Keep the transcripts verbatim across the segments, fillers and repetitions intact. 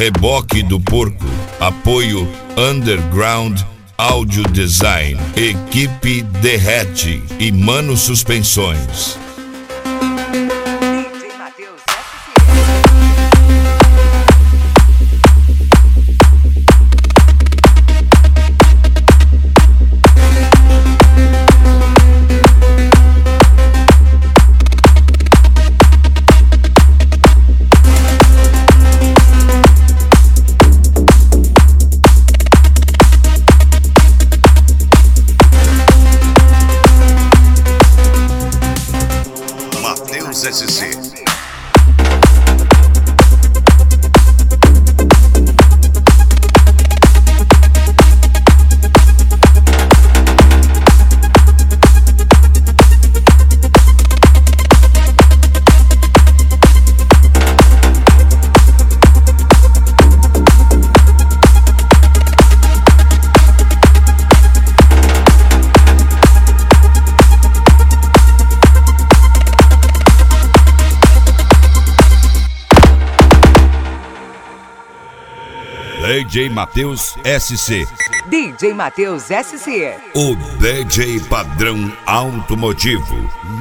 Reboque do Porco, apoio Underground Audio Design, equipe Derrete e Mano Suspensões. S C. D J Matheus S C. D J Matheus S C. O D J padrão automotivo.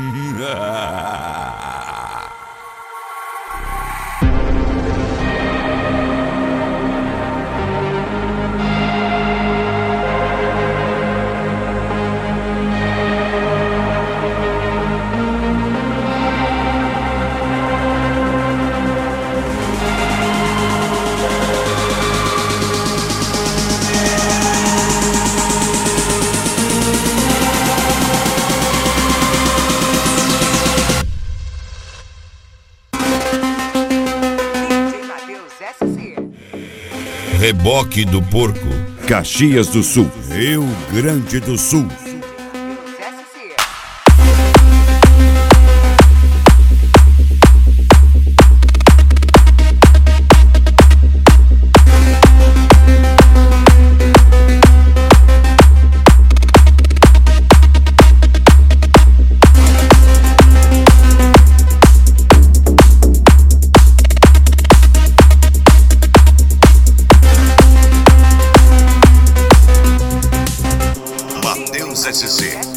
Reboque do Porco, Caxias do Sul, Rio Grande do Sul. S C.